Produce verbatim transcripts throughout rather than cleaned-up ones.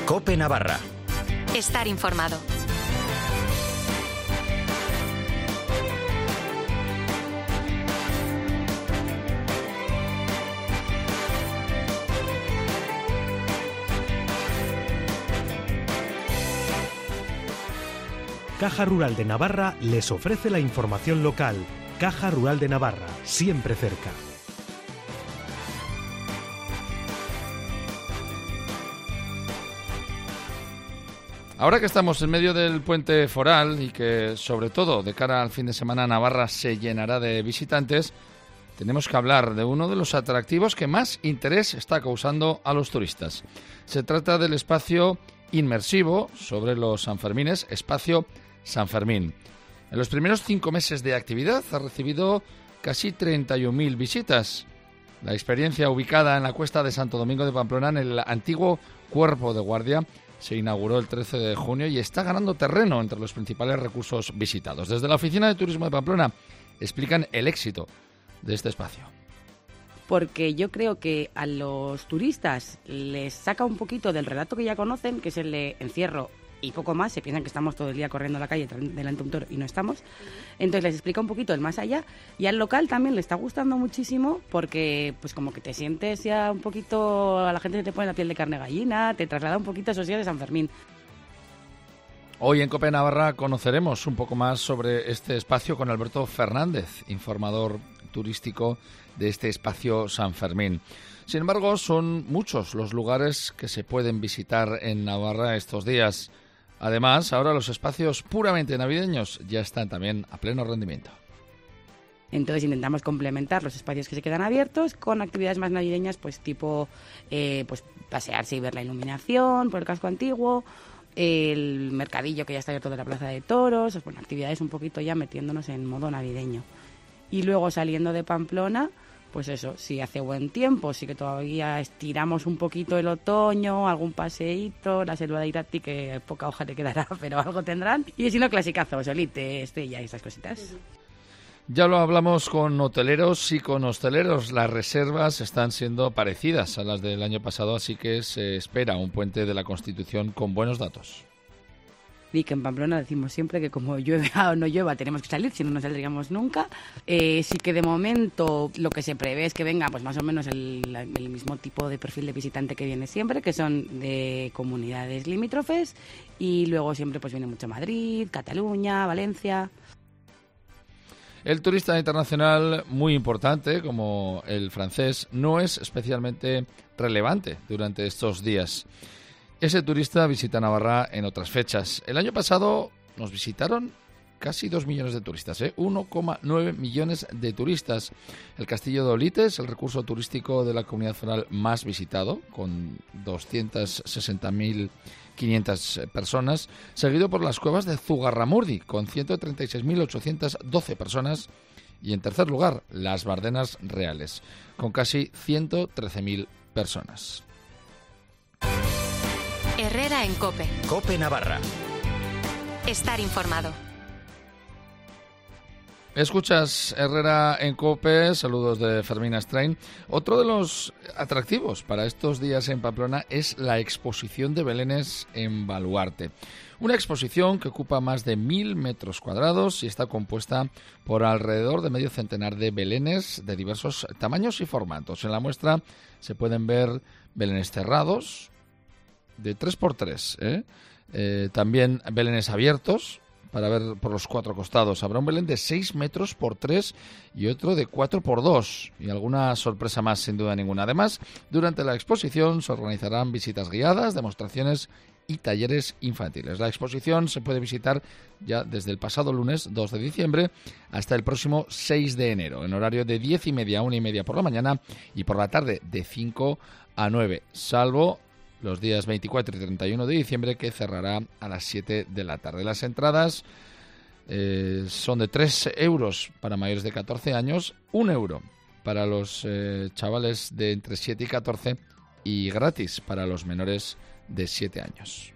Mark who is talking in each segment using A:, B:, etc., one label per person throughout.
A: COPE Navarra.
B: Estar informado.
C: Caja Rural de Navarra les ofrece la información local. Caja Rural de Navarra, siempre cerca.
D: Ahora que estamos en medio del puente foral y que, sobre todo, de cara al fin de semana, Navarra se llenará de visitantes, tenemos que hablar de uno de los atractivos que más interés está causando a los turistas. Se trata del espacio inmersivo sobre los Sanfermines, Espacio San Fermín. En los primeros cinco meses de actividad ha recibido casi treinta y un mil visitas. La experiencia, ubicada en la cuesta de Santo Domingo de Pamplona, en el antiguo Cuerpo de Guardia, se inauguró el trece de junio y está ganando terreno entre los principales recursos visitados. Desde la Oficina de Turismo de Pamplona explican el éxito de este espacio.
E: Porque yo creo que a los turistas les saca un poquito del relato que ya conocen, que es el de encierro y poco más. Se piensan que estamos todo el día corriendo a la calle delante de un toro y no estamos. Entonces les explica un poquito el más allá, y al local también le está gustando muchísimo porque pues como que te sientes ya un poquito, a la gente se te pone la piel de carne gallina, te traslada un poquito a esos días de San Fermín.
D: Hoy en COPE Navarra conoceremos un poco más sobre este espacio con Alberto Fernández, informador turístico de este espacio San Fermín. Sin embargo, son muchos los lugares que se pueden visitar en Navarra estos días. Además, ahora los espacios puramente navideños ya están también a pleno rendimiento.
E: Entonces intentamos complementar los espacios que se quedan abiertos con actividades más navideñas, pues tipo eh, pues pasearse y ver la iluminación por el casco antiguo, el mercadillo que ya está abierto de la Plaza de Toros, bueno, actividades un poquito ya metiéndonos en modo navideño. Y luego saliendo de Pamplona, pues eso, si hace buen tiempo, sí que todavía estiramos un poquito el otoño, algún paseíto, la selva de Irati, que poca hoja te quedará, pero algo tendrán. Y si no, clasicazo, Solite, Estrella y esas cositas.
D: Ya lo hablamos con hoteleros y con hosteleros. Las reservas están siendo parecidas a las del año pasado, así que se espera un puente de la Constitución con buenos datos.
E: Y que en Pamplona decimos siempre que como llueve o no llueva tenemos que salir, si no, no saldríamos nunca. Eh, sí que de momento lo que se prevé es que venga pues más o menos el, el mismo tipo de perfil de visitante que viene siempre, que son de comunidades limítrofes, y luego siempre pues viene mucho Madrid, Cataluña, Valencia.
D: El turista internacional, muy importante, como el francés, no es especialmente relevante durante estos días. Ese turista visita Navarra en otras fechas. El año pasado nos visitaron casi dos millones de turistas, ¿eh? uno coma nueve millones de turistas. El Castillo de Olite es el recurso turístico de la comunidad foral más visitado, con doscientas sesenta mil quinientas personas, seguido por las cuevas de Zugarramurdi, con ciento treinta y seis mil ochocientas doce personas, y en tercer lugar, las Bardenas Reales, con casi ciento trece mil personas.
B: Herrera en COPE.
A: COPE Navarra.
B: Estar informado.
D: Escuchas Herrera en COPE, saludos de Fermín Astrain. Otro de los atractivos para estos días en Pamplona es la exposición de belenes en Baluarte. Una exposición que ocupa más de mil metros cuadrados y está compuesta por alrededor de medio centenar de belenes de diversos tamaños y formatos. En la muestra se pueden ver belenes cerrados de tres por tres, ¿eh? Eh, también belenes abiertos para ver por los cuatro costados. Habrá un belén de seis metros por tres y otro de cuatro por dos, y alguna sorpresa más sin duda ninguna. Además, durante la exposición se organizarán visitas guiadas, demostraciones y talleres infantiles. La exposición se puede visitar ya desde el pasado lunes dos de diciembre hasta el próximo seis de enero, en horario de diez y media a una y media por la mañana y por la tarde de cinco a nueve, salvo los días veinticuatro y treinta y uno de diciembre, que cerrará a las siete de la tarde. Las entradas eh, son de tres euros para mayores de catorce años, un euro para los eh, chavales de entre siete y catorce y gratis para los menores de siete años.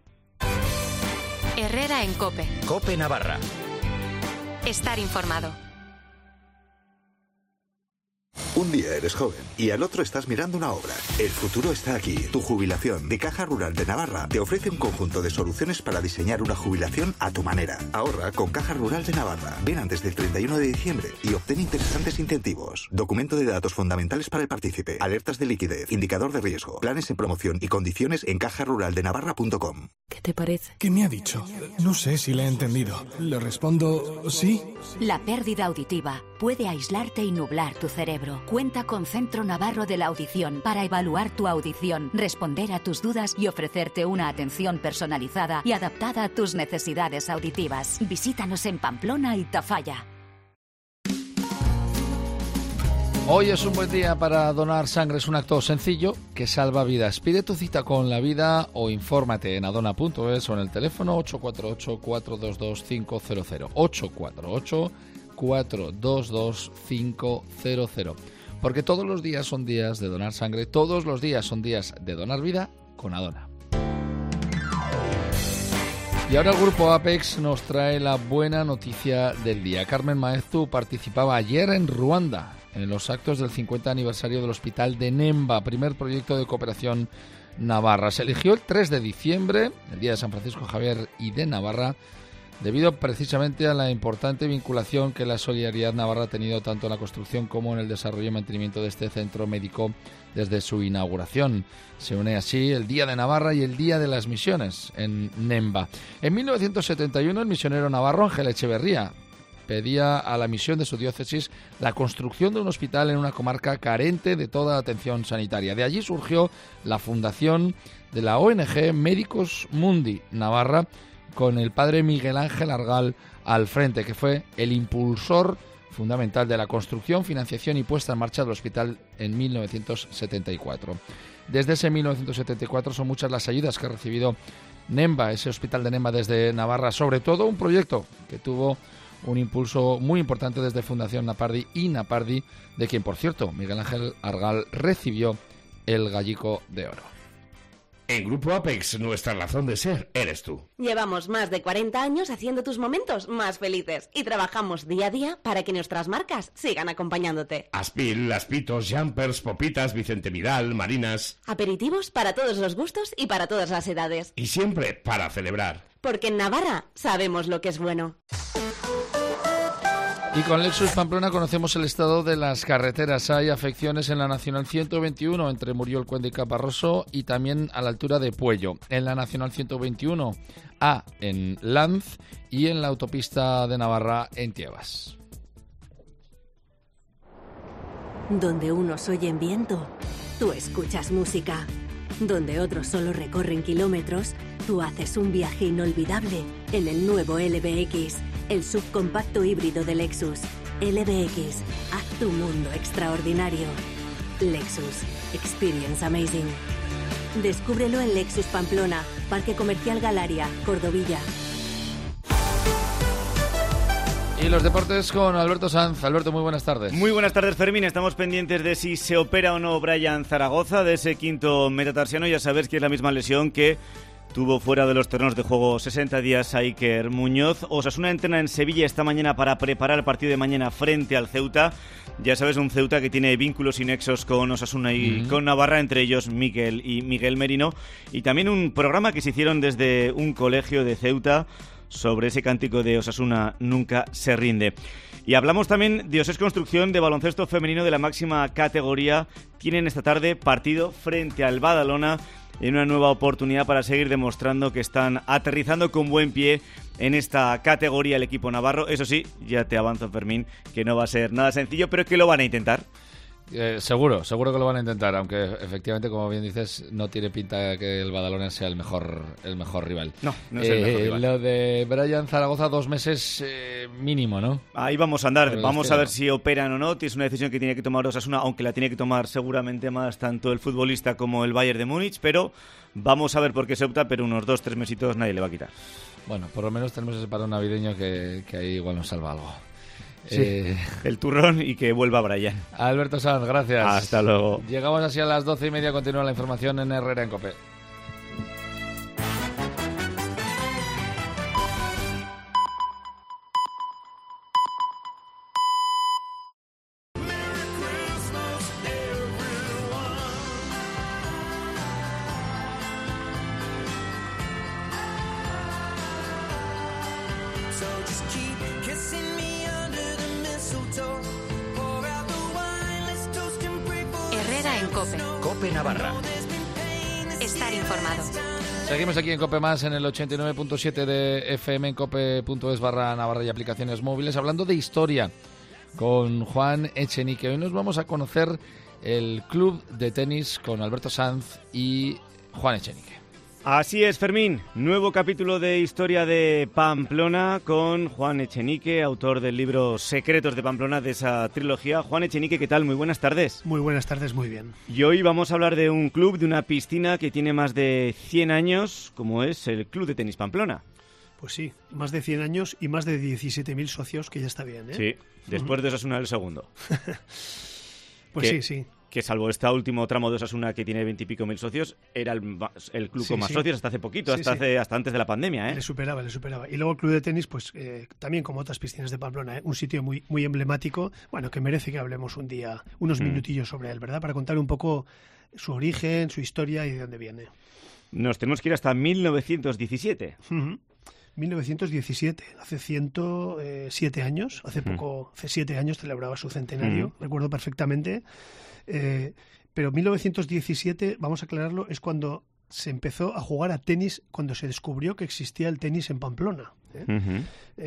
B: Herrera en COPE.
A: COPE Navarra.
B: Estar informado.
F: Un día eres joven y al otro estás mirando una obra. El futuro está aquí. Tu jubilación de Caja Rural de Navarra te ofrece un conjunto de soluciones para diseñar una jubilación a tu manera. Ahorra con Caja Rural de Navarra. Ven antes del treinta y uno de diciembre y obtén interesantes incentivos. Documento de datos fundamentales para el partícipe. Alertas de liquidez. Indicador de riesgo. Planes en promoción y condiciones en caja rural de navarra punto com.
G: ¿Qué te parece?
H: ¿Qué me ha dicho? No sé si le he entendido. Le respondo sí.
I: La pérdida auditiva puede aislarte y nublar tu cerebro. Cuenta con Centro Navarro de la Audición para evaluar tu audición, responder a tus dudas y ofrecerte una atención personalizada y adaptada a tus necesidades auditivas. Visítanos en Pamplona y Tafalla.
D: Hoy es un buen día para donar sangre. Es un acto sencillo que salva vidas. Pide tu cita con la vida o infórmate en adona punto es o en el teléfono ocho cuatro ocho, cuatro dos dos, cinco cero cero. ocho cuatro ocho, cuatro dos dos, cinco cero cero. Porque todos los días son días de donar sangre, todos los días son días de donar vida con Adona. Y ahora el grupo Apex nos trae la buena noticia del día. Carmen Maestu participaba ayer en Ruanda en los actos del cincuenta aniversario del Hospital de Nemba, primer proyecto de cooperación navarra. Se eligió el tres de diciembre, el día de San Francisco Javier y de Navarra, debido precisamente a la importante vinculación que la Solidaridad Navarra ha tenido tanto en la construcción como en el desarrollo y mantenimiento de este centro médico desde su inauguración. Se une así el Día de Navarra y el Día de las Misiones en Nemba. En mil novecientos setenta y uno el misionero navarro Ángel Echeverría pedía a la misión de su diócesis la construcción de un hospital en una comarca carente de toda atención sanitaria. De allí surgió la fundación de la O N G Médicos Mundi Navarra, con el padre Miguel Ángel Argal al frente, que fue el impulsor fundamental de la construcción, financiación y puesta en marcha del hospital en mil novecientos setenta y cuatro. Desde ese mil novecientos setenta y cuatro son muchas las ayudas que ha recibido Nemba, ese hospital de Nemba desde Navarra, sobre todo un proyecto que tuvo un impulso muy importante desde Fundación Napardi y Napardi, de quien, por cierto, Miguel Ángel Argal recibió el Gallico de Oro.
J: En Grupo Apex, nuestra razón de ser eres tú.
K: Llevamos más de cuarenta años haciendo tus momentos más felices y trabajamos día a día para que nuestras marcas sigan acompañándote.
J: Aspil, Aspitos, Jumpers, Popitas, Vicente Midal, Marinas.
K: Aperitivos para todos los gustos y para todas las edades.
J: Y siempre para celebrar.
K: Porque en Navarra sabemos lo que es bueno.
D: Y con Lexus Pamplona conocemos el estado de las carreteras. Hay afecciones en la Nacional ciento veintiuno entre Muriol, Cuende y Caparroso y también a la altura de Puello. En la Nacional ciento veintiuno A en Lanz y en la autopista de Navarra en Tiebas.
L: Donde unos oyen viento, tú escuchas música. Donde otros solo recorren kilómetros, tú haces un viaje inolvidable en el nuevo L B X, el subcompacto híbrido de Lexus. L B X, haz tu mundo extraordinario. Lexus, experience amazing. Descúbrelo en Lexus Pamplona, Parque Comercial Galaria, Cordovilla.
D: Y los deportes con Alberto Sanz. Alberto, muy buenas tardes.
M: Muy buenas tardes, Fermín. Estamos pendientes de si se opera o no Brian Zaragoza, de ese quinto metatarsiano. Ya sabes que es la misma lesión que tuvo fuera de los terrenos de juego sesenta días a Iker Muñoz. Osasuna entrena en Sevilla esta mañana para preparar el partido de mañana frente al Ceuta. Ya sabes, un Ceuta que tiene vínculos y nexos con Osasuna y uh-huh. con Navarra, entre ellos Miquel y Miguel Merino. Y también un programa que se hicieron desde un colegio de Ceuta sobre ese cántico de Osasuna nunca se rinde. Y hablamos también de Osés Construcción, de baloncesto femenino de la máxima categoría. Tienen esta tarde partido frente al Badalona en una nueva oportunidad para seguir demostrando que están aterrizando con buen pie en esta categoría el equipo navarro. Eso sí, ya te avanzo, Fermín, que no va a ser nada sencillo, pero que lo van a intentar.
D: Eh, seguro, seguro que lo van a intentar, aunque efectivamente, como bien dices, no tiene pinta que el Badalona sea el mejor el mejor rival.
M: No, no es el mejor
D: eh,
M: rival.
D: Lo de Brian Zaragoza, dos meses eh, mínimo, ¿no?
M: Ahí vamos a andar,
D: Pero
M: vamos
D: es que
M: a ver
D: no.
M: si operan o no. Es una decisión que tiene que tomar Osasuna, aunque la tiene que tomar seguramente más tanto el futbolista como el Bayern de Múnich, pero vamos a ver por qué se opta, pero unos dos, tres mesitos nadie le va a quitar.
D: Bueno, por lo menos tenemos ese paro navideño que, que ahí igual nos salva algo.
M: Sí, eh... el turrón y que vuelva Brian.
D: Alberto Sanz, gracias.
M: Hasta luego.
D: Llegamos así a las doce y media, continúa la información en Herrera en COPE.
B: Herrera en COPE.
A: COPE Navarra.
B: Estar informado.
D: Seguimos aquí en COPE Más, en el ochenta y nueve punto siete de F M, en cope.es barra Navarra y aplicaciones móviles, hablando de historia con Juan Echenique. Hoy nos vamos a conocer el club de tenis con Alberto Sanz y Juan Echenique.
M: Así es, Fermín. Nuevo capítulo de Historia de Pamplona con Juan Echenique, autor del libro Secretos de Pamplona, de esa trilogía. Juan Echenique, ¿qué tal? Muy buenas tardes.
G: Muy buenas tardes, muy bien.
M: Y hoy vamos a hablar de un club, de una piscina que tiene más de cien años, como es el Club de Tenis Pamplona.
G: Pues sí, más de cien años y más de diecisiete mil socios, que ya está bien, ¿eh?
M: Sí, después de Osasuna el segundo.
G: Pues
M: que,
G: sí, sí.
M: Que salvo este último tramo de Osasuna, que tiene veintipico mil socios, era el, el club
G: Sí,
M: con más
G: sí.
M: socios hasta hace poquito,
G: Sí,
M: hasta,
G: sí.
M: hace, hasta antes de la pandemia, ¿eh?
G: Le superaba, le superaba. Y luego el club de tenis, pues eh, también como otras piscinas de Pamplona, ¿eh? Un sitio muy, muy emblemático, bueno, que merece que hablemos un día, unos
M: Mm.
G: minutillos sobre él, ¿verdad? Para contar un poco su origen, su historia y de dónde viene.
M: Nos tenemos que ir hasta mil novecientos diecisiete.
G: Ujú. mil novecientos diecisiete, hace ciento siete años, hace
M: Ujú.
G: poco, hace siete años celebraba su centenario,
M: Ujú.
G: recuerdo perfectamente. Eh, pero mil novecientos diecisiete, vamos a aclararlo, es cuando se empezó a jugar a tenis, cuando se descubrió que existía el tenis en Pamplona. ¿eh?
M: Ujú.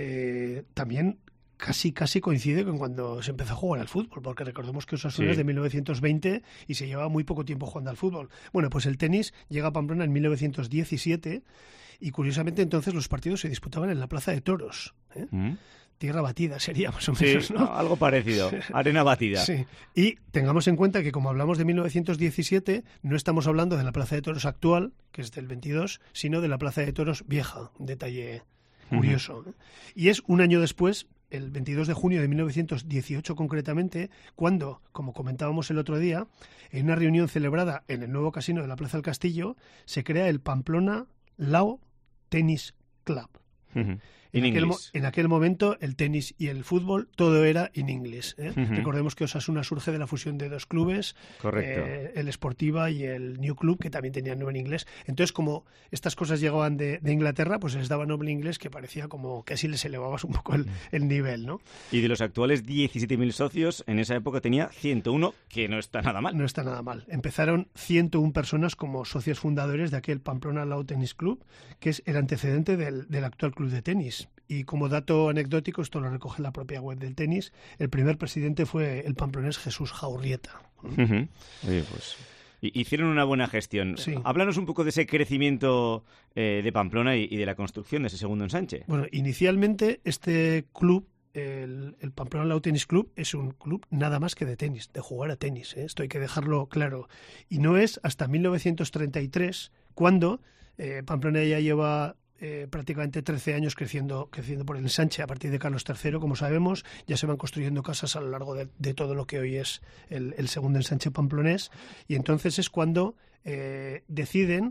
G: Eh, también casi casi coincide con cuando se empezó a jugar al fútbol, porque recordemos que Osasuna
M: Sí.
G: es de mil novecientos veinte y se llevaba muy poco tiempo jugando al fútbol. Bueno, pues el tenis llega a Pamplona en mil novecientos diecisiete y curiosamente entonces los partidos se disputaban en la Plaza de Toros. ¿eh?
M: Mm.
G: Tierra batida sería más o
M: Sí,
G: menos, ¿no?
M: algo parecido, arena batida.
G: Sí. Y tengamos en cuenta que como hablamos de mil novecientos diecisiete, no estamos hablando de la Plaza de Toros actual, que es del veintidós, sino de la Plaza de Toros vieja, un detalle curioso. ¿eh? Y es un año después, el veintidós de junio de mil novecientos dieciocho concretamente, cuando, como comentábamos el otro día, en una reunión celebrada en el nuevo casino de la Plaza del Castillo, se crea el Pamplona Lao Tennis Club.
M: Ujú.
G: En
M: In
G: aquel, mo-
M: English.
G: en aquel momento el tenis y el fútbol todo era en inglés. ¿eh?
M: Ujú.
G: Recordemos que Osasuna surge de la fusión de dos clubes,
M: Correcto.
G: eh, el Sportiva y el New Club, que también tenían nombre en inglés. Entonces, como estas cosas llegaban de, de Inglaterra, pues les daba nombre en inglés que parecía como que así les elevabas un poco el, el nivel, ¿no?
M: Y de los actuales diecisiete mil socios, en esa época tenía ciento uno, que no está nada mal.
G: No está nada mal. Empezaron ciento una personas como socios fundadores de aquel Pamplona Lao Tennis Club, que es el antecedente del, del actual club de tenis. Y como dato anecdótico, esto lo recoge la propia web del tenis, el primer presidente fue el pamplonés Jesús Jaurrieta.
M: Ujú. Oye, pues hi- hicieron una buena gestión.
G: Sí.
M: Háblanos un poco de ese crecimiento eh, de Pamplona y, y de la construcción de ese segundo ensanche.
G: Bueno, inicialmente este club, el, el Pamplona Lao Tennis Club, es un club nada más que de tenis, de jugar a tenis. ¿eh? Esto hay que dejarlo claro. Y no es hasta mil novecientos treinta y tres cuando eh, Pamplona ya lleva eh, prácticamente trece años creciendo, creciendo por el ensanche. A partir de Carlos tercero, como sabemos, ya se van construyendo casas a lo largo de, de todo lo que hoy es el, el segundo ensanche pamplonés. Y entonces es cuando eh, deciden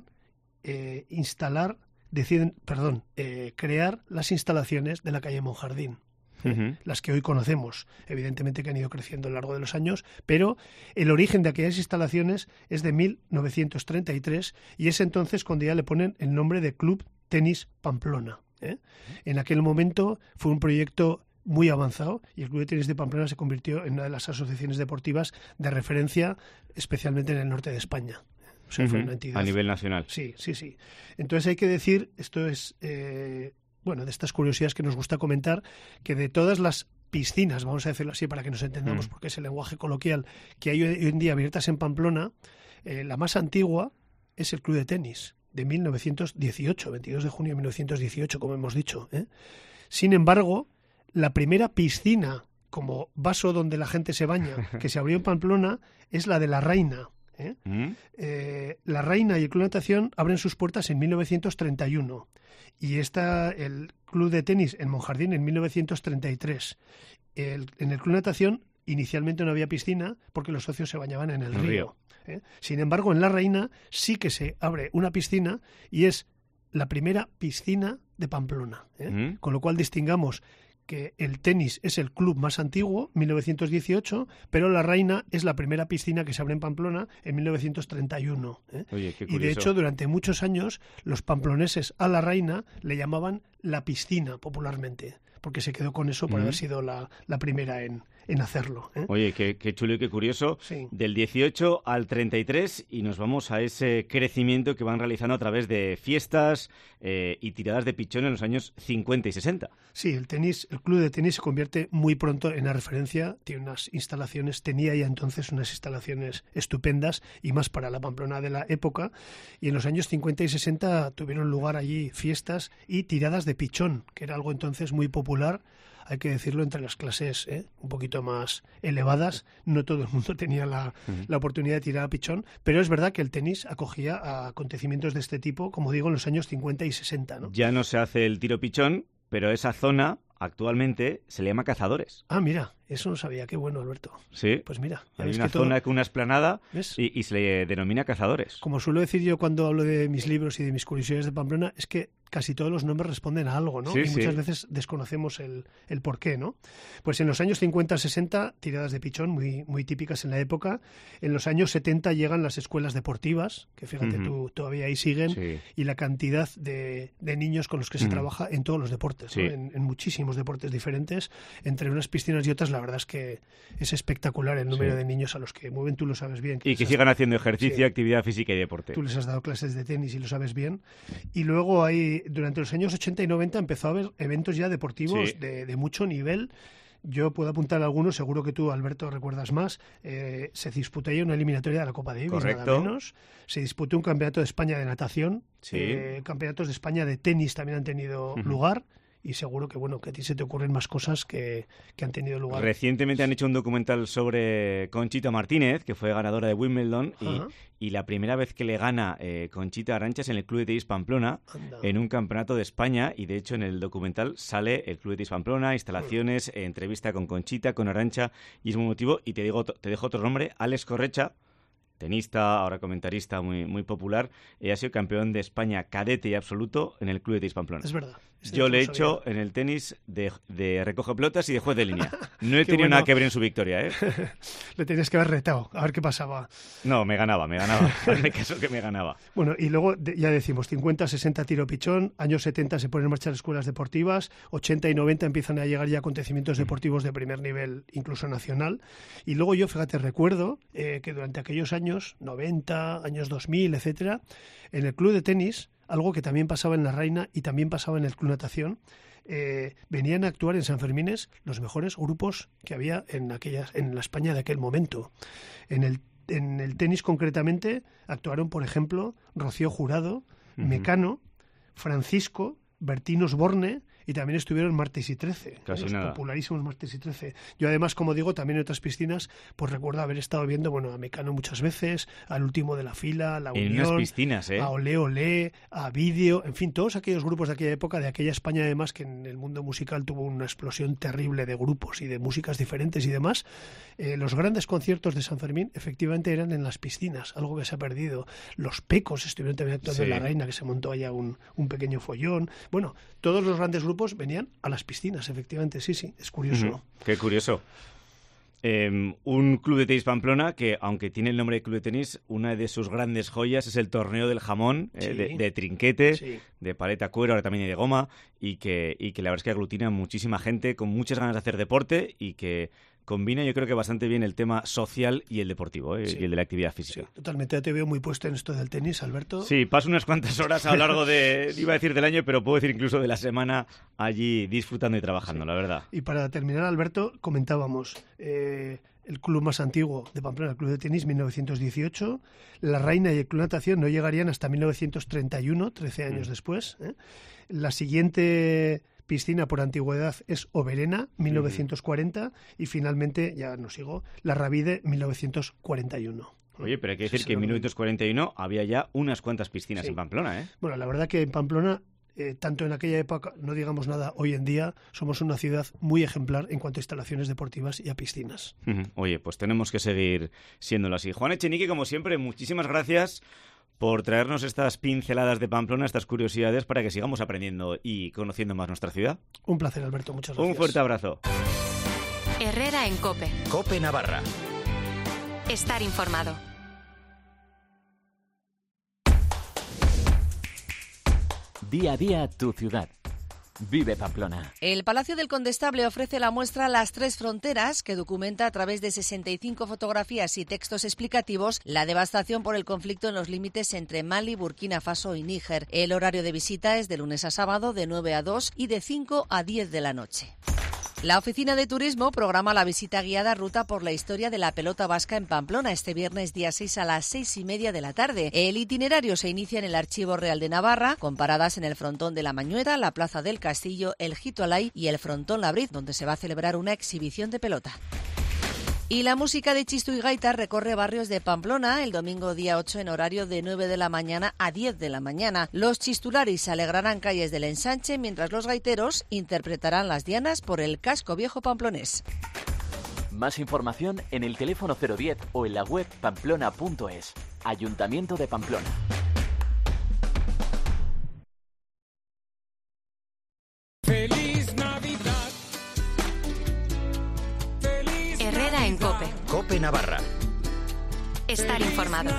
G: eh, instalar, deciden, perdón, eh, crear las instalaciones de la calle Monjardín.
M: Ujú.
G: Las que hoy conocemos, evidentemente que han ido creciendo a lo largo de los años, pero el origen de aquellas instalaciones es de mil novecientos treinta y tres y es entonces cuando ya le ponen el nombre de Club Tenis Pamplona. ¿eh? En aquel momento fue un proyecto muy avanzado y el Club de Tenis de Pamplona se convirtió en una de las asociaciones deportivas de referencia, especialmente en el norte de España. O sea, fue
M: Ujú.
G: una entidad.
M: A nivel nacional.
G: Sí, sí, sí. Entonces hay que decir, esto es, eh, bueno, de estas curiosidades que nos gusta comentar, que de todas las piscinas, vamos a decirlo así para que nos entendamos,
M: Mm.
G: porque es el lenguaje coloquial, que hay hoy en día abiertas en Pamplona, eh, la más antigua es el Club de Tenis, de mil novecientos dieciocho, veintidós de junio de mil novecientos dieciocho, como hemos dicho. ¿eh? Sin embargo, la primera piscina como vaso donde la gente se baña, que se abrió en Pamplona, es la de la Reina. ¿eh?
M: Mm.
G: Eh, la Reina y el Club de Natación abren sus puertas en mil novecientos treinta y uno y está el Club de Tenis en Monjardín en mil novecientos treinta y tres. El, en el Club de Natación inicialmente no había piscina porque los socios se bañaban en el,
M: El
G: río.
M: río.
G: ¿eh? Sin embargo, en la Reina sí que se abre una piscina y es la primera piscina de Pamplona. ¿eh?
M: Mm.
G: Con lo cual distingamos que el tenis es el club más antiguo, mil novecientos dieciocho, pero la Reina es la primera piscina que se abre en Pamplona en mil novecientos treinta y uno. ¿eh?
M: Oye, qué
G: Y de
M: curioso.
G: hecho, durante muchos años, los pamploneses a la Reina le llamaban la piscina popularmente, porque se quedó con eso por
M: Mm.
G: haber sido la, la primera en, en hacerlo. ¿eh?
M: Oye, qué, qué chulo y qué curioso.
G: Sí.
M: Del dieciocho al treinta y tres y nos vamos a ese crecimiento que van realizando a través de fiestas eh, y tiradas de pichón en los años cincuenta y sesenta.
G: Sí, el tenis, el club de tenis se convierte muy pronto en una referencia. Tiene unas instalaciones, tenía ya entonces unas instalaciones estupendas y más para la Pamplona de la época. Y en los años cincuenta y sesenta tuvieron lugar allí fiestas y tiradas de pichón, que era algo entonces muy popular. Hay que decirlo, entre las clases ¿eh? un poquito más elevadas. No todo el mundo tenía la, uh-huh. la oportunidad de tirar a pichón, pero es verdad que el tenis acogía a acontecimientos de este tipo, como digo, en los años cincuenta y sesenta, ¿no?
M: Ya no se hace el tiro pichón, pero esa zona actualmente se le llama Cazadores.
G: Ah, mira, eso no sabía. Qué bueno, Alberto.
M: Sí.
G: Pues mira.
M: Ya Hay una zona todo... con una explanada y, y se le denomina Cazadores.
G: Como suelo decir yo cuando hablo de mis libros y de mis curiosidades de Pamplona, es que casi todos los nombres responden a algo, ¿no?
M: Sí,
G: y muchas
M: sí.
G: veces desconocemos el, el porqué, ¿no? Pues en los años cincuenta sesenta, tiradas de pichón muy, muy típicas en la época. En los años setenta llegan las escuelas deportivas, que fíjate uh-huh. tú, todavía ahí siguen,
M: sí.
G: y la cantidad de, de niños con los que se uh-huh. trabaja en todos los deportes,
M: sí.
G: ¿no? en, en muchísimos deportes diferentes. Entre unas piscinas y otras, la verdad es que es espectacular el número sí. de niños a los que mueven, tú lo sabes bien.
M: Que y que
G: has...
M: sigan haciendo ejercicio,
G: sí.
M: actividad física y deporte.
G: Tú les has dado clases de tenis y lo sabes bien. Y luego hay, durante los años ochenta y noventa empezó a haber eventos ya deportivos
M: sí.
G: de, de mucho nivel. Yo puedo apuntar algunos, seguro que tú, Alberto, recuerdas más. Eh, se disputó ya una eliminatoria de la Copa Davis,
M: Correcto.
G: nada menos. Se disputó un campeonato de España de natación.
M: Sí.
G: Eh, campeonatos de España de tenis también han tenido uh-huh. lugar. Y seguro que bueno que a ti se te ocurren más cosas que, que han tenido lugar.
M: Recientemente han hecho un documental sobre Conchita Martínez, que fue ganadora de Wimbledon, y, y la primera vez que le gana eh, Conchita Arantxa es en el Club de Tenis Pamplona, Anda. en un campeonato de España, y de hecho en el documental sale el Club de Tenis Pamplona, instalaciones, eh, entrevista con Conchita, con Arantxa, y es muy motivo, y te digo te dejo otro nombre, Alex Correcha, tenista, ahora comentarista muy, muy popular, eh, ha sido campeón de España cadete y absoluto en el Club de Tenis Pamplona.
G: Es verdad.
M: Yo le he hecho en el tenis de, de recoge pelotas y de juez de línea. No he tenido
G: bueno.
M: nada que ver en su victoria, ¿eh?
G: Le tenías que haber retado, a ver qué pasaba.
M: No, me ganaba, me ganaba. Hazme caso que me ganaba.
G: Bueno, y luego de, ya decimos, cincuenta, sesenta tiro pichón, años setenta se ponen en marcha las escuelas deportivas, ochenta y noventa empiezan a llegar ya acontecimientos deportivos de primer nivel, incluso nacional. Y luego yo, fíjate, recuerdo eh, que durante aquellos años, noventa, años dos mil, etcétera, en el club de tenis, algo que también pasaba en La Reina y también pasaba en el Club Natación, eh, venían a actuar en San Fermines los mejores grupos que había en aquellas, en la España de aquel momento. En el, en el tenis concretamente actuaron, por ejemplo, Rocío Jurado, uh-huh. Mecano, Francisco, Bertín Osborne, y también estuvieron Martes y Trece,
M: Casi
G: los
M: nada.
G: popularísimos Martes y Trece. Yo además, como digo, también en otras piscinas, pues recuerdo haber estado viendo, bueno, a Mecano muchas veces, al último de la fila, a La
M: en
G: Unión,
M: unas piscinas, ¿eh?
G: a Olé Olé, a Vídeo, en fin, todos aquellos grupos de aquella época, de aquella España además que en el mundo musical tuvo una explosión terrible de grupos y de músicas diferentes y demás. Eh, los grandes conciertos de San Fermín efectivamente eran en las piscinas, algo que se ha perdido. Los Pecos estuvieron también actuando sí. en La Reina, que se montó allá un, un pequeño follón. Bueno, todos los grandes grupos venían a las piscinas, efectivamente, sí, sí, es curioso.
M: Uh-huh. Qué curioso. Eh, un club de tenis Pamplona que, aunque tiene el nombre de club de tenis, una de sus grandes joyas es el torneo del jamón,
G: sí.
M: eh, de, de trinquete, sí. de paleta cuero, ahora también de goma, y que, y que la verdad es que aglutina muchísima gente con muchas ganas de hacer deporte y que combina, yo creo que bastante bien el tema social y el deportivo, ¿eh? sí. y el de la actividad física.
G: Sí, totalmente. Ya te veo muy puesto en esto del tenis, Alberto.
M: Sí, paso unas cuantas horas a lo largo de, iba a decir del año, pero puedo decir incluso de la semana allí disfrutando y trabajando, sí. la verdad.
G: Y para terminar, Alberto, comentábamos eh, el club más antiguo de Pamplona, el Club de Tenis, mil novecientos dieciocho. La Reina y el Club Natación no llegarían hasta mil novecientos treinta y uno, trece años mm. después. ¿eh? La siguiente piscina por antigüedad es Oberena, mil novecientos cuarenta, y finalmente, ya no sigo, La Ravide, mil novecientos cuarenta y uno.
M: Oye, pero hay que decir que en mil novecientos cuarenta y uno había ya unas cuantas piscinas sí. en Pamplona, ¿eh?
G: Bueno, la verdad que en Pamplona, eh, tanto en aquella época, no digamos nada, hoy en día somos una ciudad muy ejemplar en cuanto a instalaciones deportivas y a piscinas.
M: Uh-huh. Oye, pues tenemos que seguir siéndolo así. Juan Echenique, como siempre, muchísimas gracias por traernos estas pinceladas de Pamplona, estas curiosidades, para que sigamos aprendiendo y conociendo más nuestra ciudad.
G: Un placer, Alberto, muchas gracias.
M: Un fuerte abrazo.
B: Herrera en COPE.
A: COPE Navarra.
B: Estar informado.
N: Día a día tu ciudad.
A: Vive Pamplona.
N: El Palacio del Condestable ofrece la muestra Las Tres Fronteras, que documenta a través de sesenta y cinco fotografías y textos explicativos la devastación por el conflicto en los límites entre Mali, Burkina Faso y Níger. El horario de visita es de lunes a sábado de nueve a dos y de cinco a diez de la noche. La Oficina de Turismo programa la visita guiada Ruta por la Historia de la Pelota Vasca en Pamplona este viernes día seis a las seis y media de la tarde. El itinerario se inicia en el Archivo Real de Navarra, con paradas en el Frontón de la Mañueta, la Plaza del Castillo, el Jito Alay y el Frontón Labriz, donde se va a celebrar una exhibición de pelota. Y la música de Chistu y Gaita recorre barrios de Pamplona el domingo día ocho en horario de nueve de la mañana a diez de la mañana. Los chistularis alegrarán calles del Ensanche, mientras los gaiteros interpretarán las dianas por el casco viejo pamplonés.
A: Más información en el teléfono cero diez o en la web pamplona punto es. Ayuntamiento de Pamplona.
O: Feliz Navidad.
B: Herrera en COPE.
A: COPE Navarra.
B: Estar informado.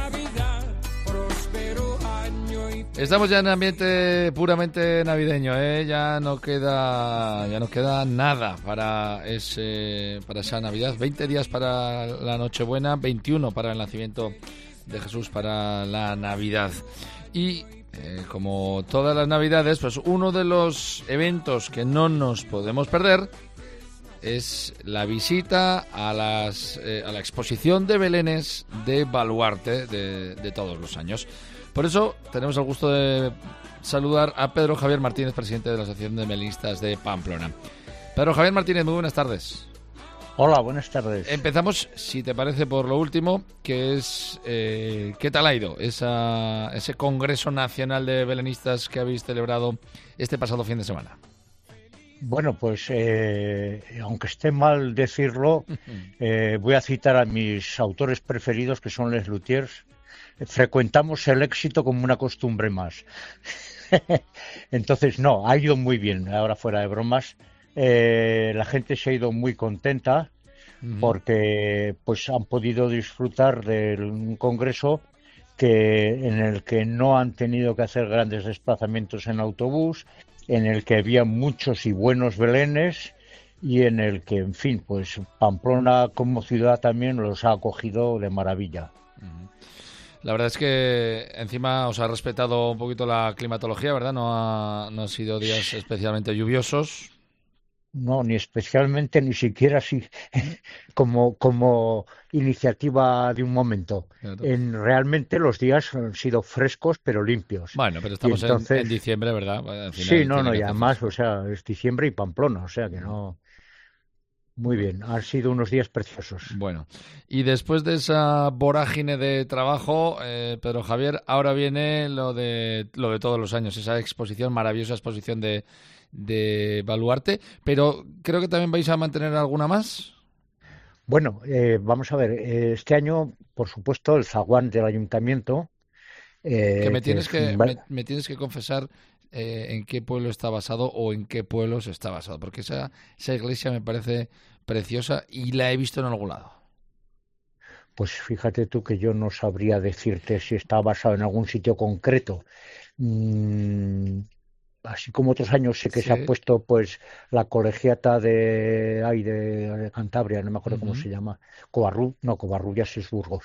D: Estamos ya en ambiente puramente navideño, ¿eh? Ya no queda, ya no queda nada para ese, para esa Navidad. veinte días para la Nochebuena, veintiuno para el nacimiento de Jesús, para la Navidad. Y eh, como todas las Navidades, pues uno de los eventos que no nos podemos perder es la visita a las eh, a la exposición de belenes de Baluarte de, de todos los años. Por eso tenemos el gusto de saludar a Pedro Javier Martínez, presidente de la Asociación de Belenistas de Pamplona. Pedro Javier Martínez, muy buenas tardes.
P: Hola, buenas tardes.
D: Empezamos, si te parece, por lo último, que es eh, ¿qué tal ha ido esa, ese Congreso Nacional de Belenistas que habéis celebrado este pasado fin de semana?
P: Bueno, pues eh, aunque esté mal decirlo, eh, voy a citar a mis autores preferidos, que son Les Luthiers. Frecuentamos el éxito como una costumbre más. Entonces, no, ha ido muy bien, ahora fuera de bromas. Eh, la gente se ha ido muy contenta uh-huh. porque pues han podido disfrutar de un congreso que en el que no han tenido que hacer grandes desplazamientos en autobús, en el que había muchos y buenos belenes y en el que, en fin, pues Pamplona como ciudad también los ha acogido de maravilla.
D: Uh-huh. La verdad es que encima os ha respetado un poquito la climatología, ¿verdad? No ha, no han sido días especialmente lluviosos.
P: No, ni especialmente, ni siquiera así como, como iniciativa de un momento. Claro. En, realmente los días han sido frescos pero limpios.
D: Bueno, pero estamos entonces, en, en diciembre, ¿verdad? Al
P: sí, no, no, y además, o sea, es diciembre y Pamplona, o sea que no... Muy bien, han sido unos días preciosos.
D: Bueno, y después de esa vorágine de trabajo, eh, Pedro Javier, ahora viene lo de lo de todos los años, esa exposición, maravillosa exposición de, de Baluarte, pero creo que también vais a mantener alguna más.
P: Bueno, eh, vamos a ver, eh, este año, por supuesto, el zaguán del ayuntamiento...
D: Eh, que me tienes que, que me, me tienes que confesar... Eh, en qué pueblo está basado o en qué pueblos está basado, porque esa, esa iglesia me parece preciosa y la he visto en algún lado.
P: Pues fíjate tú que yo no sabría decirte si está basado en algún sitio concreto. Mm, así como otros años sé que sí. Se ha puesto pues la colegiata de, ay, de, de Cantabria, no me acuerdo uh-huh. cómo se llama, Covarrú, no, Covarrubias es Burgos.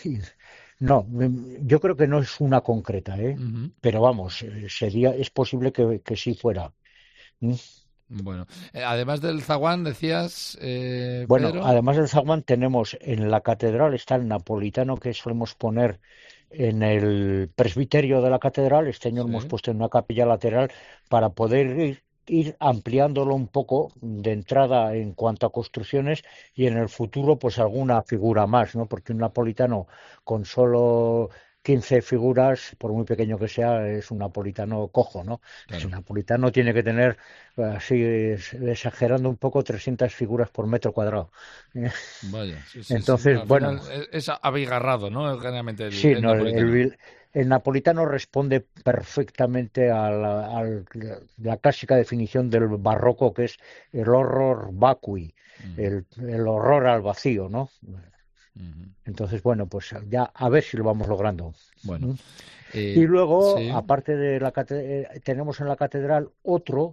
P: No, yo creo que no es una concreta, ¿eh? Uh-huh. Pero vamos, sería, es posible que, que sí fuera. ¿Mm?
D: Bueno, eh, además del zaguán, decías, eh,
P: Bueno,
D: Pedro...
P: además del zaguán tenemos en la catedral, está el napolitano que solemos poner en el presbiterio de la catedral. Este año sí. Lo hemos puesto en una capilla lateral para poder ir ir ampliándolo un poco de entrada en cuanto a construcciones y en el futuro pues alguna figura más, ¿no? Porque un napolitano con solo quince figuras, por muy pequeño que sea, es un napolitano cojo, ¿no? Claro. Un napolitano tiene que tener, así exagerando un poco, trescientas figuras por metro cuadrado.
D: Vaya, sí, sí,
P: Entonces,
D: sí.
P: bueno...
D: Es abigarrado, ¿no? Generalmente el,
P: sí,
D: el
P: no,
D: napolitano.
P: El, el napolitano responde perfectamente a la, a la clásica definición del barroco, que es el horror vacui, uh-huh. el, el horror al vacío, ¿no? Uh-huh. Entonces, bueno, pues ya a ver si lo vamos logrando.
D: Bueno.
P: Eh, y luego, sí. aparte de la catedral, tenemos en la catedral otro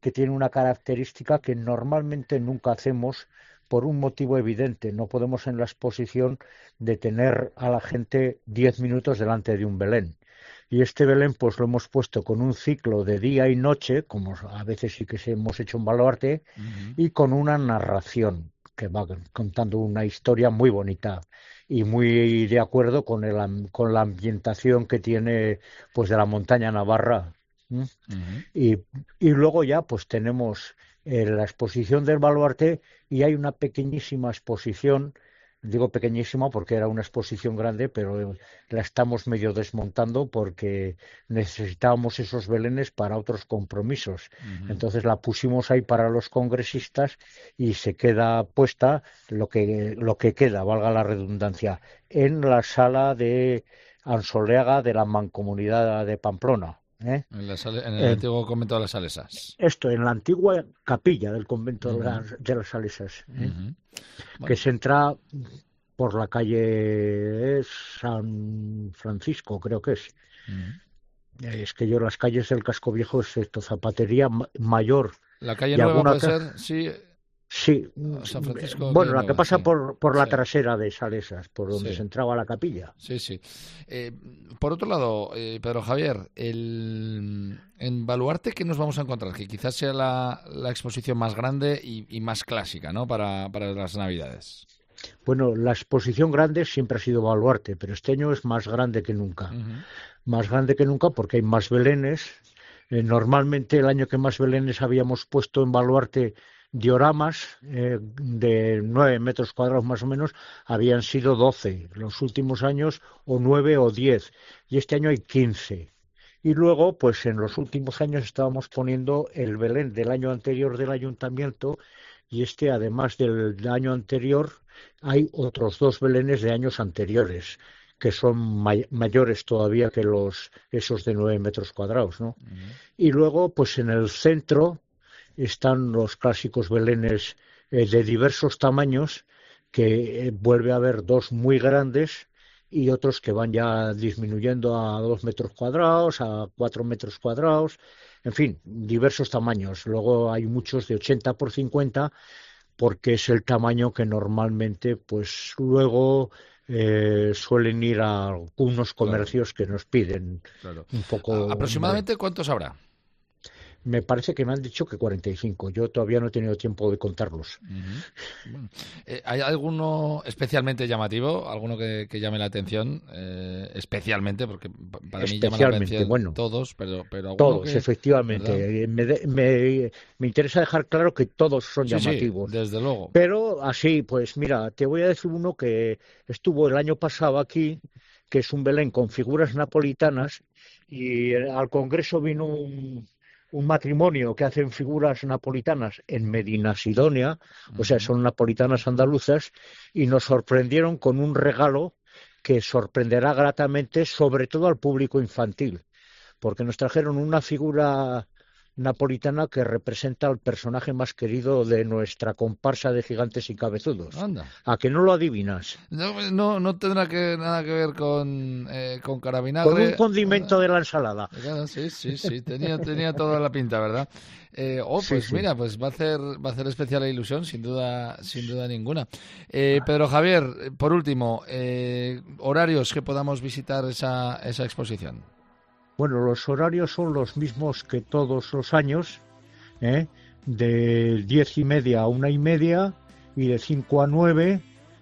P: que tiene una característica que normalmente nunca hacemos por un motivo evidente. No podemos en la exposición detener a la gente diez minutos delante de un Belén. Y este Belén pues lo hemos puesto con un ciclo de día y noche, como a veces sí que hemos hecho en Baluarte, uh-huh. y con una narración que va contando una historia muy bonita y muy de acuerdo con, el, con la ambientación que tiene pues de la montaña navarra. ¿Mm? Uh-huh. Y, y luego ya pues tenemos eh, la exposición del Baluarte, y hay una pequeñísima exposición, digo pequeñísima porque era una exposición grande, pero la estamos medio desmontando porque necesitábamos esos belenes para otros compromisos. Uh-huh. Entonces la pusimos ahí para los congresistas y se queda puesta lo que, lo que queda, valga la redundancia, en la sala de Ansoleaga de la Mancomunidad de Pamplona. ¿Eh?
D: En, la sale, en el eh, antiguo convento de las Salesas.
P: Esto, en la antigua capilla del convento uh-huh. de, las, de las Salesas, ¿eh? uh-huh. bueno. que se entra por la calle San Francisco, creo que es. Uh-huh. Es que yo las calles del Casco Viejo es esto, Zapatería Mayor.
D: La calle Nueva puede ca- ser, sí.
P: Sí,
D: San Francisco
P: bueno, la
D: Nueva,
P: que pasa
D: sí.
P: por, por la
D: sí.
P: trasera de Salesas, por donde
D: sí.
P: se entraba la capilla.
D: Sí, sí. Eh, por otro lado, eh, Pedro Javier, el, en Baluarte, ¿qué nos vamos a encontrar? Que quizás sea la, la exposición más grande y, y más clásica, ¿no? Para, para las Navidades.
P: Bueno, la exposición grande siempre ha sido Baluarte, pero este año es más grande que nunca. Uh-huh. Más grande que nunca porque hay más belenes. Eh, normalmente el año que más belenes habíamos puesto en Baluarte, dioramas eh, de nueve metros cuadrados más o menos, habían sido doce los últimos años, o nueve o diez, y este año hay quince. Y luego, pues en los últimos años estábamos poniendo el Belén del año anterior del ayuntamiento, y este, además del, del año anterior, hay otros dos belenes de años anteriores, que son may- mayores todavía que los esos de nueve metros cuadrados, ¿no? Uh-huh. Y luego, pues en el centro están los clásicos belenes eh, de diversos tamaños, que eh, vuelve a haber dos muy grandes y otros que van ya disminuyendo a dos metros cuadrados, a cuatro metros cuadrados, en fin, diversos tamaños. Luego hay muchos de ochenta por cincuenta, porque es el tamaño que normalmente pues luego eh, suelen ir a algunos comercios claro. que nos piden claro. un poco.
D: ¿Aproximadamente cuántos habrá?
P: Me parece que me han dicho que cuarenta y cinco. Yo todavía no he tenido tiempo de contarlos.
D: Uh-huh. Bueno, eh, ¿hay alguno especialmente llamativo? ¿Alguno que, que llame la atención? Eh, especialmente, porque para mí llaman la atención bueno, todos, pero, pero
P: todos,
D: que,
P: efectivamente. Me, de, me, me interesa dejar claro que todos son
D: sí,
P: llamativos.
D: Sí, desde luego.
P: Pero así, pues mira, te voy a decir uno que estuvo el año pasado aquí, que es un Belén con figuras napolitanas, y al Congreso vino un... un matrimonio que hacen figuras napolitanas en Medina Sidonia, uh-huh. o sea, son napolitanas andaluzas, y nos sorprendieron con un regalo que sorprenderá gratamente, sobre todo al público infantil, porque nos trajeron una figura napolitana que representa al personaje más querido de nuestra comparsa de gigantes y cabezudos.
D: Anda.
P: ¿A que no lo adivinas?
D: No, no, no tendrá que, nada que ver con, eh, con caravinagre.
P: Con un condimento de la ensalada.
D: Sí, sí, sí, tenía, tenía toda la pinta, ¿verdad? Eh, oh, pues sí, sí. mira, pues va a hacer, va a hacer especial la ilusión, sin duda, sin duda ninguna. Eh, Pedro Javier, por último, eh, horarios que podamos visitar esa, esa exposición.
P: Bueno, los horarios son los mismos que todos los años, ¿eh? De diez y media a una y media y de cinco a nueve,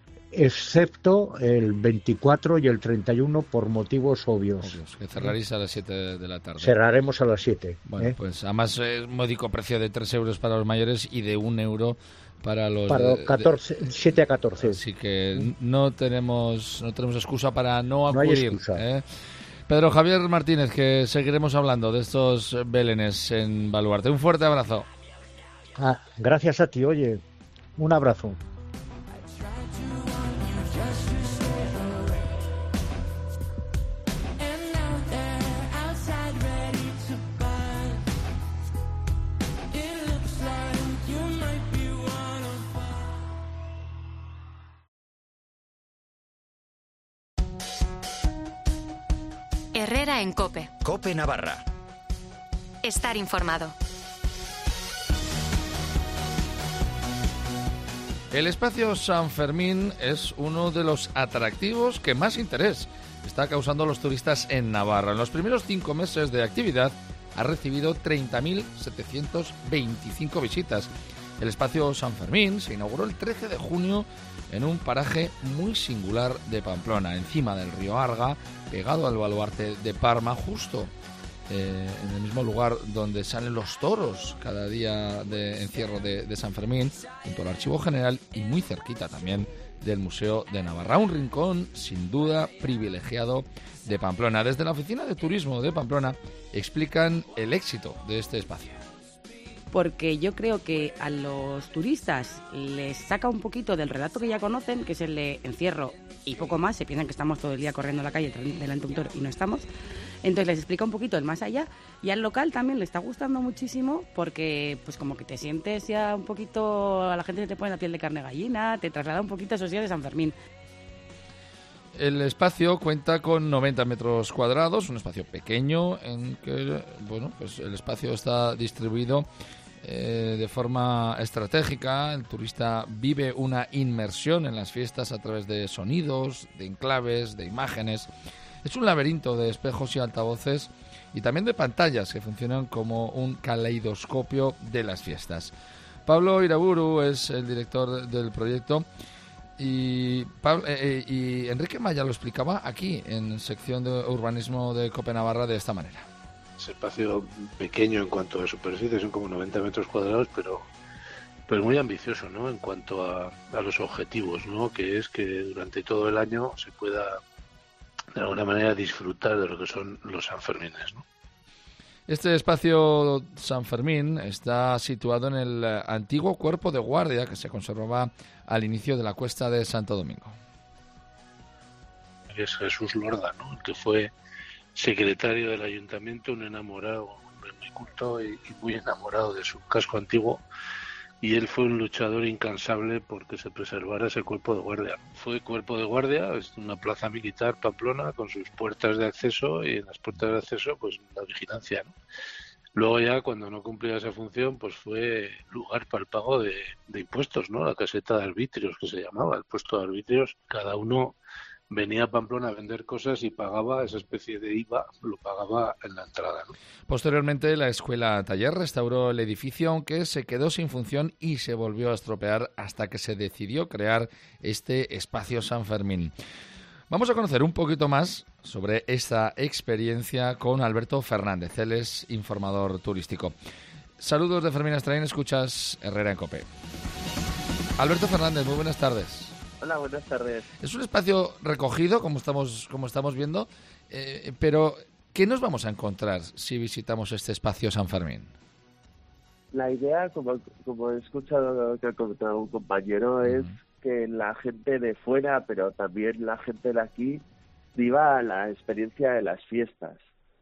P: excepto el veinticuatro y el treinta y uno por motivos obvios.
D: Obvios, que cerraréis a las siete de la tarde.
P: Cerraremos a las siete.
D: Bueno,
P: ¿eh?
D: Pues además es un módico precio de tres euros para los mayores y de un euro para los
P: para
D: de,
P: catorce, de, siete a catorce.
D: Así que no tenemos no tenemos excusa para no acudir.
P: No hay excusa.
D: ¿eh? Pedro Javier Martínez, que seguiremos hablando de estos belenes en Baluarte. Un fuerte abrazo.
P: Ah, gracias a ti, oye. Un abrazo.
B: Herrera en COPE.
Q: COPE Navarra.
B: Estar informado.
D: El espacio San Fermín es uno de los atractivos que más interés está causando a los turistas en Navarra. En los primeros cinco meses de actividad ha recibido treinta mil setecientos veinticinco visitas. El espacio San Fermín se inauguró el trece de junio en un paraje muy singular de Pamplona, encima del río Arga, pegado al baluarte de Parma, justo eh, en el mismo lugar donde salen los toros cada día de encierro de, de San Fermín, junto al Archivo General y muy cerquita también del Museo de Navarra. Un rincón, sin duda, privilegiado de Pamplona. Desde la Oficina de Turismo de Pamplona explican el éxito de este espacio.
E: Porque yo creo que a los turistas les saca un poquito del relato que ya conocen, que es el de encierro y poco más. Se piensan que estamos todo el día corriendo en la calle delante de un toro y no estamos. Entonces les explica un poquito el más allá, y al local también le está gustando muchísimo porque pues como que te sientes ya un poquito, a la gente se te pone la piel de carne gallina, te traslada un poquito a esos días de San Fermín.
D: El espacio cuenta con noventa metros cuadrados, un espacio pequeño en que bueno, pues el espacio está distribuido eh, de forma estratégica. El turista vive una inmersión en las fiestas a través de sonidos, de enclaves, de imágenes. Es un laberinto de espejos y altavoces y también de pantallas que funcionan como un caleidoscopio de las fiestas. Pablo Iraburu es el director del proyecto y, Pablo, eh, y Enrique Maya lo explicaba aquí en sección de urbanismo de Cope Navarra de esta manera.
Q: Es espacio pequeño en cuanto a superficie, son como noventa metros cuadrados, pero pero muy ambicioso, ¿no? En cuanto a, a los objetivos, ¿no? Que es que durante todo el año se pueda de alguna manera disfrutar de lo que son los Sanfermines, ¿no?
D: Este espacio San Fermín está situado en el antiguo cuerpo de guardia que se conservaba al inicio de la cuesta de Santo Domingo.
Q: Es Jesús Lorda, ¿no? El que fue secretario del ayuntamiento, un enamorado, un hombre muy culto y, y muy enamorado de su casco antiguo. Y él fue un luchador incansable porque se preservara ese cuerpo de guardia. Fue cuerpo de guardia, es una plaza militar Pamplona con sus puertas de acceso y en las puertas de acceso pues la vigilancia, ¿no? Luego ya cuando no cumplía esa función pues fue lugar para el pago de, de impuestos, ¿no? La caseta de arbitrios que se llamaba, el puesto de arbitrios. Cada uno venía a Pamplona a vender cosas y pagaba esa especie de I V A, lo pagaba en la entrada, ¿no?
D: Posteriormente, la escuela taller restauró el edificio, aunque se quedó sin función y se volvió a estropear hasta que se decidió crear este espacio San Fermín. Vamos a conocer un poquito más sobre esta experiencia con Alberto Fernández. Él es informador turístico. Saludos de Fermín Astrain, escuchas Herrera en Cope. Alberto Fernández, muy buenas tardes.
R: Hola, buenas tardes.
D: Es un espacio recogido, como estamos, como estamos viendo, eh, pero ¿qué nos vamos a encontrar si visitamos este espacio San Fermín?
R: La idea, como, como he escuchado que ha comentado un compañero, uh-huh. es que la gente de fuera, pero también la gente de aquí, viva la experiencia de las fiestas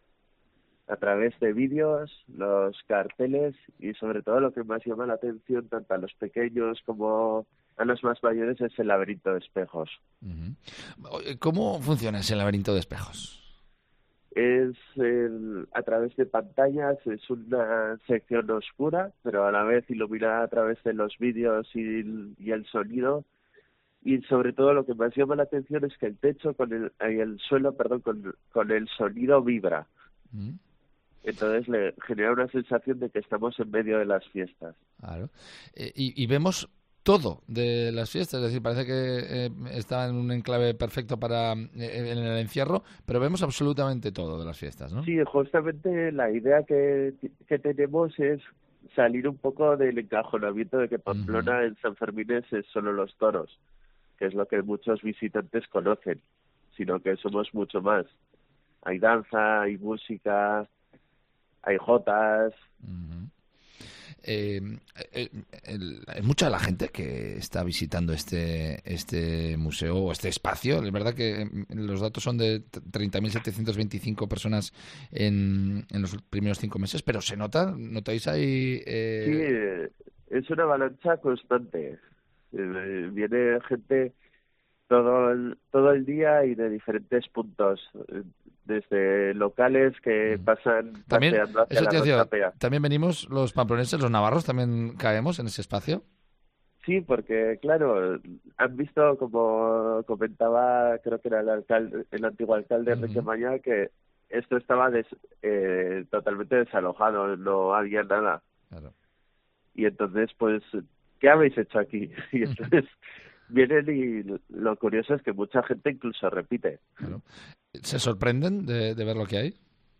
R: a través de vídeos, los carteles y sobre todo lo que más llama la atención tanto a los pequeños como a los más mayores es el laberinto de espejos.
D: Uh-huh. ¿Cómo funciona ese laberinto de espejos?
R: Es el, a través de pantallas, es una sección oscura, pero a la vez iluminada a través de los vídeos y, y el sonido. Y sobre todo lo que más llama la atención es que el techo con el, el suelo, perdón, con, con el sonido vibra. Uh-huh. Entonces le genera una sensación de que estamos en medio de las fiestas.
D: Claro. Eh, y, y vemos todo de las fiestas, es decir, parece que eh, está en un enclave perfecto para eh, en el encierro, pero vemos absolutamente todo de las fiestas, ¿no?
R: Sí, justamente la idea que, que tenemos es salir un poco del encajonamiento de que Pamplona uh-huh. en San Fermín es solo los toros, que es lo que muchos visitantes conocen, sino que somos mucho más. Hay danza, hay música, hay jotas.
D: Uh-huh. Eh, eh, el, hay mucha la gente que está visitando este este museo o este espacio. Es verdad que los datos son de treinta mil setecientos veinticinco personas en, en los primeros cinco meses, pero se nota, ¿notáis ahí?
R: Eh... Sí, es una avalancha constante. Eh, viene gente todo el, todo el día y de diferentes puntos, desde locales que pasan
D: también,
R: paseando hacia
D: eso
R: la
D: te decía,
R: Rochapea.
D: ¿También venimos los pamploneses, los navarros, también caemos en ese espacio?
R: Sí, porque claro, han visto, como comentaba, creo que era el alcalde, el antiguo alcalde Enrique uh-huh. Mañá, que esto estaba des, eh, totalmente desalojado, no había nada.
D: Claro.
R: Y entonces, pues, ¿qué habéis hecho aquí? Y entonces vienen y lo curioso es que mucha gente incluso repite.
D: Claro. ¿Se sorprenden de, de ver lo que hay?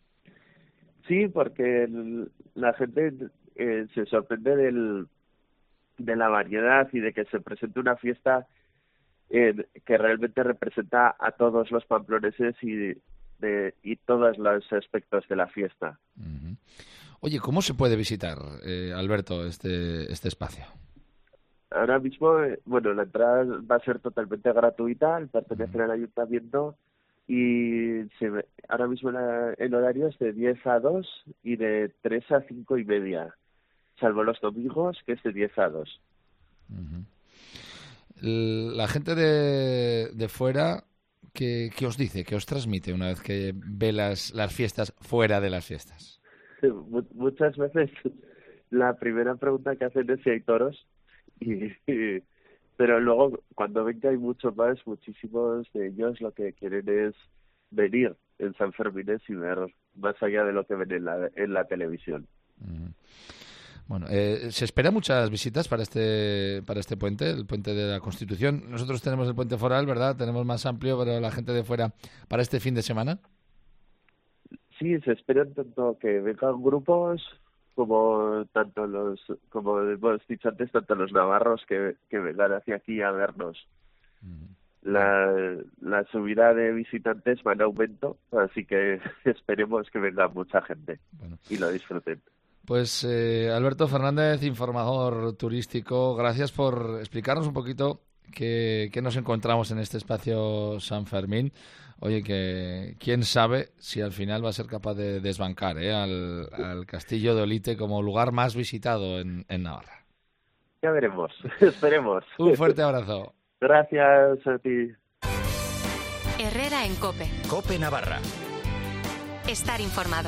R: Sí, porque el, la gente eh, se sorprende del, de la variedad y de que se presente una fiesta eh, que realmente representa a todos los pamploneses y, de, y todos los aspectos de la fiesta.
D: Uh-huh. Oye, ¿cómo se puede visitar, eh, Alberto, este, este espacio?
R: Ahora mismo, eh, bueno, la entrada va a ser totalmente gratuita, al pertenecer uh-huh. al ayuntamiento, y se, ahora mismo la, el horario es de diez a dos y de tres a cinco y media, salvo los domingos, que es de diez a dos.
D: Uh-huh. La gente de, de fuera, ¿qué, ¿qué os dice? ¿Qué os transmite una vez que ve las, las fiestas fuera de las fiestas?
R: Muchas veces la primera pregunta que hacen es si hay toros, y, y, pero luego cuando ven que hay mucho más, muchísimos de ellos lo que quieren es venir en San Fermines y ver más allá de lo que ven en la, en la televisión.
D: Uh-huh. Bueno, eh, se esperan muchas visitas para este para este puente, el puente de la Constitución. Nosotros tenemos el puente foral, ¿verdad? Tenemos más amplio, pero la gente de fuera, para este fin de semana.
R: Sí, se esperan tanto que vengan grupos como tanto los, como hemos dicho antes, tanto los navarros que, que vengan hacia aquí a vernos. Uh-huh. La, la subida de visitantes va en aumento, así que esperemos que venga mucha gente bueno. y lo disfruten.
D: Pues eh, Alberto Fernández, informador turístico, gracias por explicarnos un poquito qué, qué nos encontramos en este espacio San Fermín. Oye, que quién sabe si al final va a ser capaz de desbancar ¿eh? al, al Castillo de Olite como lugar más visitado en, en Navarra.
R: Ya veremos, esperemos.
D: Un fuerte abrazo.
R: Gracias a ti.
B: Herrera en COPE.
S: COPE Navarra.
B: Estar informado.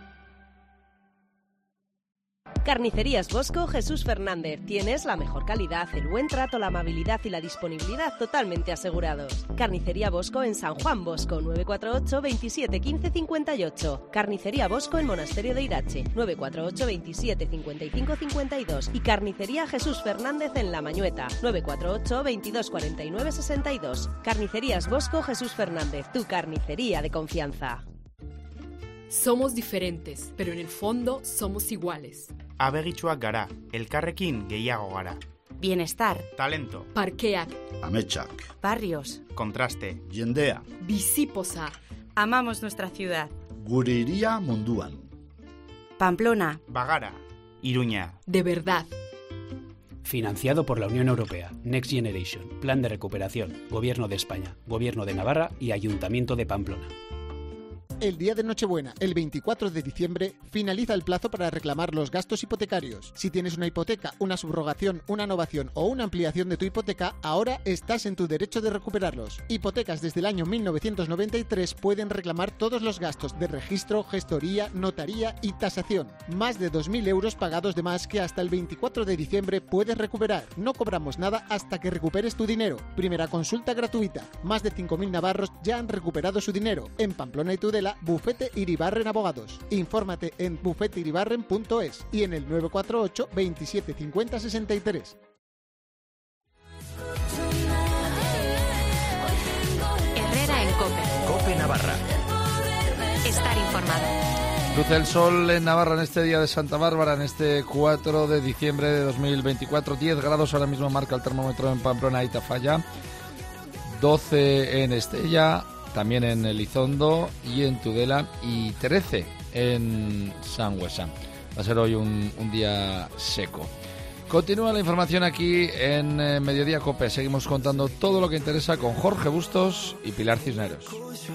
T: Carnicerías Bosco Jesús Fernández. Tienes la mejor calidad, el buen trato, la amabilidad y la disponibilidad totalmente asegurados. Carnicería Bosco en San Juan Bosco, nueve cuatro ocho, veintisiete, quince, cincuenta y ocho. Carnicería Bosco en Monasterio de Irache, nueve cuatro ocho, veintisiete, cincuenta y cinco, cincuenta y dos. Y Carnicería Jesús Fernández en La Mañueta, nueve cuatro ocho, veintidós, cuarenta y nueve, sesenta y dos. Carnicerías Bosco Jesús Fernández, tu carnicería de confianza.
U: Somos diferentes, pero en el fondo somos iguales.
V: Abegitxuak gara, elkarrekin gehiago gara.
E: Bienestar.
V: Talento.
U: Parkeak.
W: Ametsak.
E: Barrios.
V: Contraste.
W: Jendea.
U: Bizipoza.
E: Amamos nuestra ciudad.
W: Gure iria munduan.
E: Pamplona.
V: Bagara. Iruña.
U: De verdad.
X: Financiado por la Unión Europea, Next Generation, Plan de Recuperación, Gobierno de España, Gobierno de Navarra y Ayuntamiento de Pamplona.
Y: El día de Nochebuena, el veinticuatro de diciembre, finaliza el plazo para reclamar los gastos hipotecarios. Si tienes una hipoteca, una subrogación, una novación o una ampliación de tu hipoteca, ahora estás en tu derecho de recuperarlos. Hipotecas desde el año mil novecientos noventa y tres pueden reclamar todos los gastos de registro, gestoría, notaría y tasación. Más de dos mil euros pagados de más que hasta el veinticuatro de diciembre puedes recuperar. No cobramos nada hasta que recuperes tu dinero. Primera consulta gratuita. Más de cinco mil navarros ya han recuperado su dinero. En Pamplona y Tudela, Bufete Iribarren Abogados. Infórmate en bufete iribarren punto es y en el nueve cuatro ocho, veintisiete, cincuenta, sesenta y tres.
B: Herrera en COPE.
S: COPE Navarra.
B: Estar informado.
D: Luce el sol en Navarra en este día de Santa Bárbara, en este cuatro de diciembre de dos mil veinticuatro. diez grados ahora mismo marca el termómetro en Pamplona y Tafalla. doce en Estella, también en Elizondo y en Tudela, y trece en Sangüesa. Va a ser hoy un, un día seco. Continúa la información aquí en eh, Mediodía COPE. Seguimos contando todo lo que interesa con Jorge Bustos y Pilar Cisneros.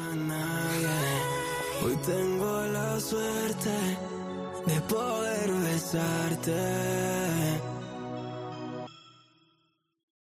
Z: Hoy tengo la suerte de poder besarte.